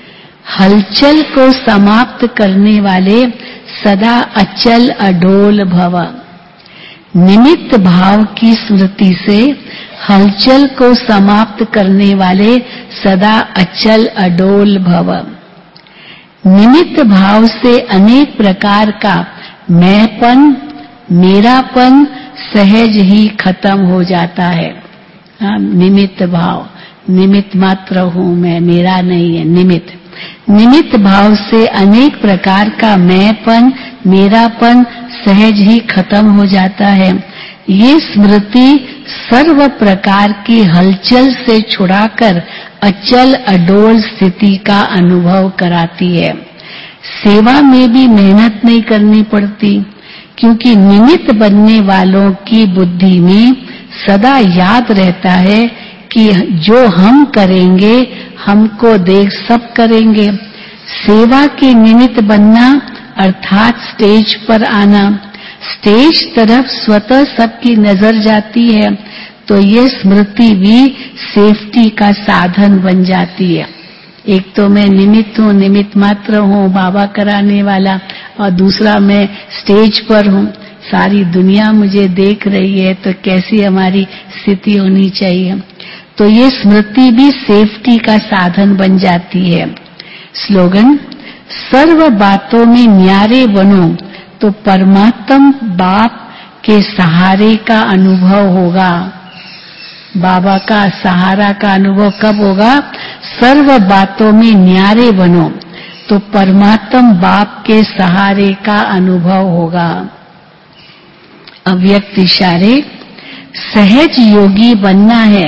हलचल को समाप्त करने वाले सदा अचल अडोल भव। निमित्त भाव की स्मृति से हलचल को समाप्त करने वाले सदा अचल अडोल भव। निमित्त भाव से अनेक प्रकार का मैंपन मेरापन सहज ही खत्म हो जाता है। हाँ, निमित्त भाव, निमित्त मात्र हूं मैं, मेरा नहीं है, निमित्त। निमित्त भाव से अनेक प्रकार का मैंपन मेरापन सहज ही खत्म हो जाता है। ये स्मृति सर्व प्रकार की हलचल से छुड़ाकर अचल अडोल स्थिति का अनुभव कराती है। सेवा में भी मेहनत नहीं करनी पड़ती, क्योंकि निमित्त बनने वालों की बुद्धि में सदा याद रहता है कि जो हम करेंगे हमको देख सब करेंगे। सेवा के निमित्त बनना अर्थात स्टेज पर आना, स्टेज तरफ स्वतः सबकी नजर जाती है, तो ये स्मृति भी सेफ्टी का साधन बन जाती है। एक तो मैं निमित्त हूँ, निमित्त मात्र हूँ, बाबा कराने वाला, और दूसरा मैं स्टेज पर हूँ, सारी दुनिया मुझे देख रही है, तो कैसी हमारी स्थिति होनी चाहिए। तो ये स्मृति भी सेफ्टी का साधन बन जाती है। स्लोगन, सर्व बातों में न्यारे बनो तो परमात्म बाप के सहारे का अनुभव होगा। बाबा का सहारा का अनुभव कब होगा? सर्व बातों में न्यारे बनो तो परमात्म बाप के सहारे का अनुभव होगा। अव्यक्त इशारे, सहज योगी बनना है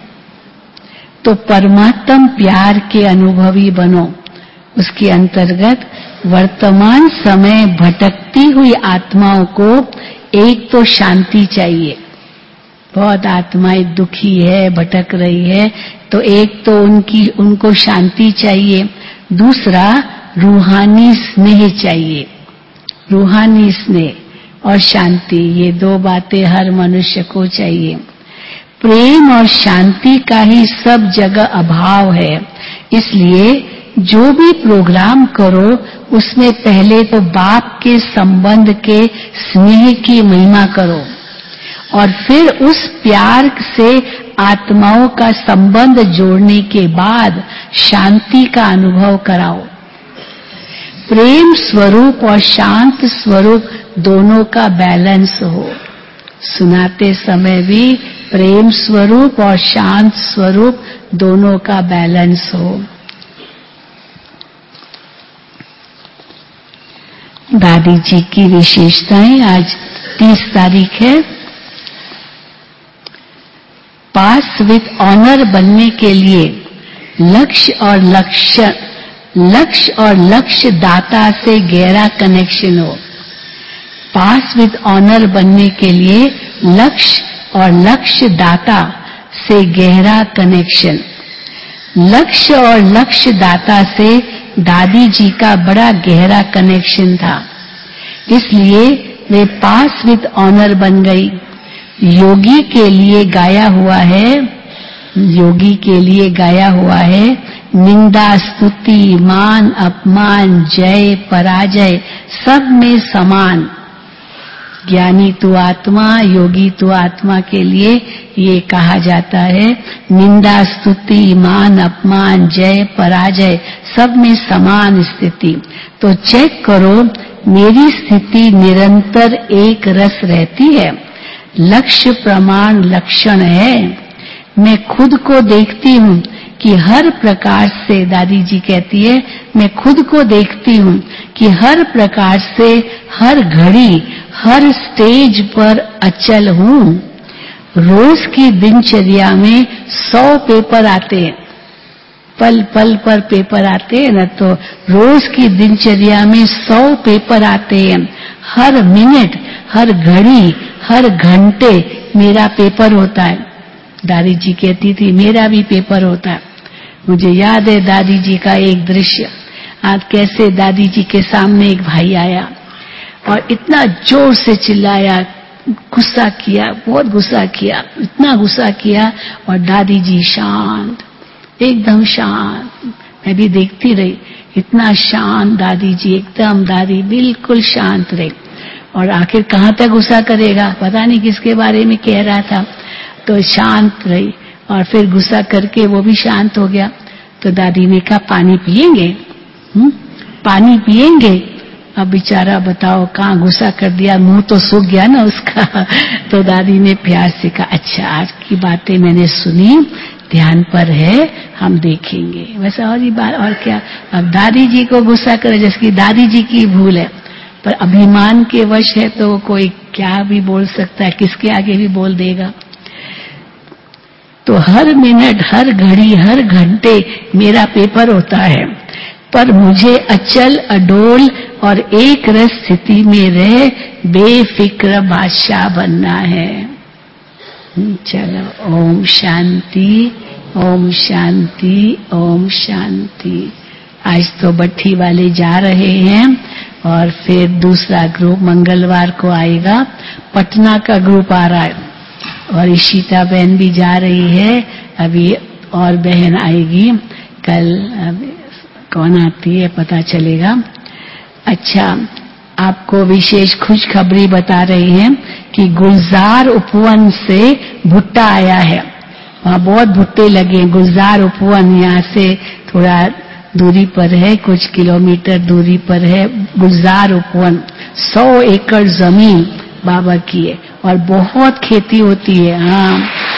तो परमात्म प्यार के अनुभवी बनो। उसके अंतर्गत वर्तमान समय भटकती हुई आत्माओं को एक तो शांति चाहिए। बहुत आत्माएं दुखी है, भटक रही है, तो एक तो उनकी उनको शांति चाहिए। दूसरा रूहानी स्नेह चाहिए। रूहानी स्नेह और शांति, ये दो बातें हर मनुष्य को चाहिए। प्रेम और शांति का ही सब जगह अभाव है। इसलिए जो भी प्रोग्राम करो उसमें पहले तो बाप के संबंध के स्नेह की महिमा करो और फिर उस प्यार से आत्माओं का संबंध जोड़ने के बाद शांति का अनुभव कराओ। प्रेम स्वरूप और शांत स्वरूप दोनों का बैलेंस हो। सुनाते समय भी प्रेम स्वरूप और शांत स्वरूप दोनों का बैलेंस हो। दादी जी की विशेषताएं, आज तीस तारीख है। पास विद ऑनर बनने के लिए लक्ष्य और लक्ष्य लक्ष्य और लक्ष्य दाता से गहरा कनेक्शन हो। पास विद ऑनर बनने के लिए लक्ष्य और लक्ष्य दाता से गहरा कनेक्शन। लक्ष्य और लक्ष्य दाता से दादी जी का बड़ा गहरा कनेक्शन था, इसलिए वे पास विद ऑनर बन गई। योगी के लिए गाया हुआ है योगी के लिए गाया हुआ है निंदा स्तुति मान अपमान जय पराजय सब में समान। ज्ञानी तू आत्मा, योगी तू आत्मा के लिए ये कहा जाता है निंदा स्तुति मान अपमान जय पराजय सब में समान स्थिति। तो चेक करो, मेरी स्थिति निरंतर एक रस रहती है। लक्ष्य प्रमाण लक्षण है। मैं खुद को देखती हूँ कि हर प्रकार से, दादी जी कहती है, मैं खुद को देखती हूँ कि हर प्रकार से हर घड़ी हर स्टेज पर अचल हूँ। रोज की दिनचर्या में सौ पेपर आते हैं, पल पल पर पेपर आते हैं ना, तो रोज की दिनचर्या में सौ पेपर आते हैं। हर मिनट हर घड़ी हर घंटे मेरा पेपर होता है। दादी जी कहती थी मेरा भी पेपर होता है। मुझे याद है दादी जी का एक दृश्य, आज कैसे दादी जी के सामने एक भाई आया और इतना जोर से चिल्लाया, गुस्सा किया, बहुत गुस्सा किया, इतना गुस्सा किया और दादी जी शांत, एकदम शांत। मैं भी देखती रही, इतना शांत दादी जी, एकदम दादी बिल्कुल शांत रही। और आखिर कहाँ तक गुस्सा करेगा, पता नहीं किसके बारे में कह रहा था, तो शांत रही और फिर गुस्सा करके वो भी शांत हो गया। तो दादी ने कहा पानी पिएंगे? हम्म पानी पिएंगे? अब बेचारा बताओ कहाँ गुस्सा कर दिया, मुंह तो सूख गया ना उसका। तो दादी ने प्यार से कहा अच्छा आज की बातें मैंने सुनी, ध्यान पर है, हम देखेंगे। वैसा और ही बात, और क्या। अब दादी जी को गुस्सा करे जिसकी दादी जी की भूल है, पर अभिमान के वश है तो कोई क्या भी बोल सकता है, किसके आगे भी बोल देगा। तो हर मिनट हर घड़ी हर घंटे मेरा पेपर होता है, पर मुझे अचल अडोल और एक रस स्थिति में रह बेफिक्र बादशाह बनना है। चलो, ओम शांति, ओम शांति, ओम शांति। आज तो भट्ठी वाले जा रहे हैं और फिर दूसरा ग्रुप मंगलवार को आएगा। पटना का ग्रुप आ रहा है और ईशिता बहन भी जा रही है, अभी और बहन आएगी कल, अभी कौन आती है पता चलेगा। अच्छा, आपको विशेष खुशखबरी बता रही हैं कि गुलजार उपवन से भुट्टा आया है। वहाँ बहुत भुट्टे लगे। गुलजार उपवन यहाँ से थोड़ा दूरी पर है, कुछ किलोमीटर दूरी पर है गुलजार उपवन। सौ एकड़ जमीन बाबा की है और बहुत खेती होती है। हाँ,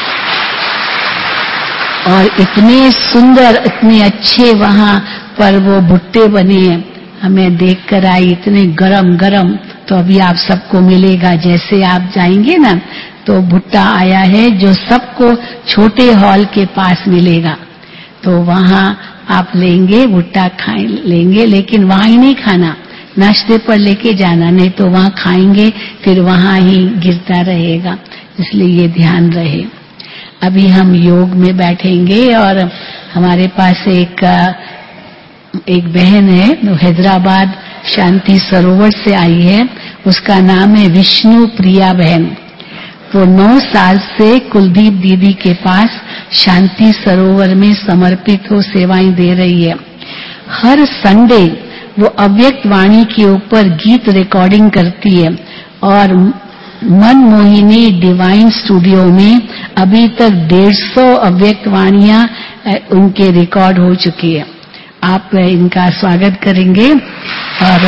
और इतने सुंदर इतने अच्छे वहाँ पर वो भुट्टे बने हैं, हमें देख कर आई, इतने गरम गरम। तो अभी आप सबको मिलेगा, जैसे आप जाएंगे ना तो भुट्टा आया है जो सबको छोटे हॉल के पास मिलेगा। तो वहाँ आप लेंगे भुट्टा, खाए लेंगे, लेकिन वहाँ ही नहीं खाना, नाश्ते पर लेके जाना, नहीं तो वहाँ खाएंगे फिर वहाँ ही गिरता रहेगा, इसलिए ये ध्यान रहे। अभी हम योग में बैठेंगे और हमारे पास एक एक बहन है, हैदराबाद शांति सरोवर से आई है। उसका नाम है विष्णु प्रिया बहन। वो नौ साल से कुलदीप दीदी के पास शांति सरोवर में समर्पित हो सेवाएं दे रही है। हर संडे वो अव्यक्त वाणी के ऊपर गीत रिकॉर्डिंग करती है और मनमोहिनी डिवाइन स्टूडियो में अभी तक डेढ़ सौ अव्यक्त वाणियां उनके रिकॉर्ड हो चुकी है। आप इनका स्वागत करेंगे। और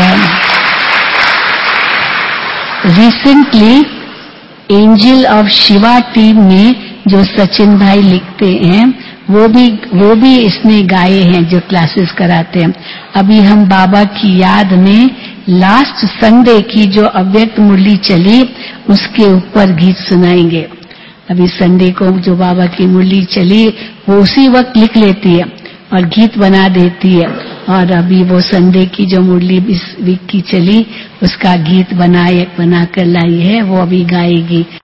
recently angel of Shiva team में जो सचिन भाई लिखते हैं वो भी वो भी इसने गाए हैं, जो क्लासेस कराते हैं। अभी हम बाबा की याद में लास्ट संडे की जो अव्यक्त मुरली चली उसके ऊपर गीत सुनाएंगे। अभी संडे को जो बाबा की मुरली चली वो उसी वक्त लिख लेती है और गीत बना देती है। और अभी वो संडे की जो मुरली इस वीक की चली उसका गीत बनाए बनाकर लाई है, वो अभी गाएगी।